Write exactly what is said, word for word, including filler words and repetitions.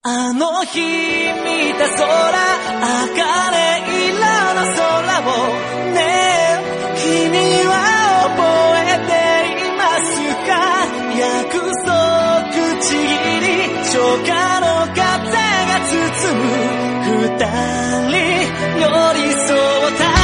あの日見た空、茜色の空をねえ、君は覚えていますか？約束ちぎり、初夏の風が包む二人寄り添った